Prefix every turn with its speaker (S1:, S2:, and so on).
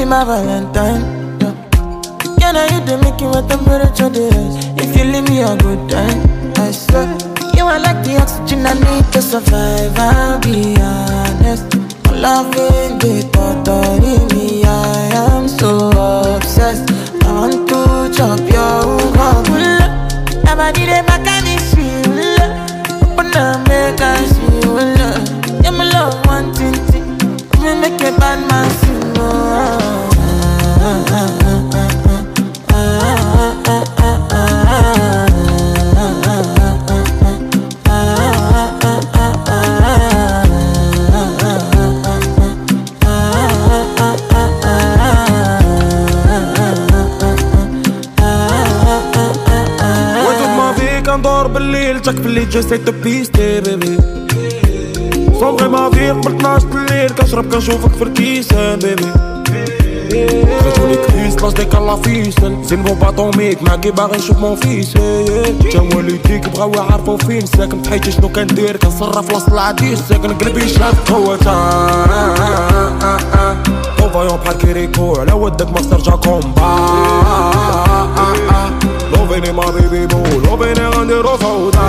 S1: my Valentine. Yeah. Can I you to make you a temperature rise? If you leave me a good time, I swear. You are like the oxygen I need to survive, I'll be honest. Loving the thought of me, I am so obsessed. I want to chop your heart. Never did a mechanic feel. Open up, make us feel. Yeah, my love, one thing. Me make a bad man sing.
S2: ندور بالليل جاك باللي جسيت تبيستي بيبي صومغي ما في قبل 12 الليل كنشرب كنشوفك في الكيسان بيبي خرجوني كريس لاش ديك الله فيسن زين بو باطوميك معاكي باغي نشوف مون فيس تا والديك بغاو يعرفو فين ساكن بحياتي شنو كندير كنصرف وسط العديس ساكن قلبي شاف قوة طوفايون بحال كيريكو على ودك ما ترجع كومبا لوفيني ما بيبي بو لوفيني غنديرو فوضى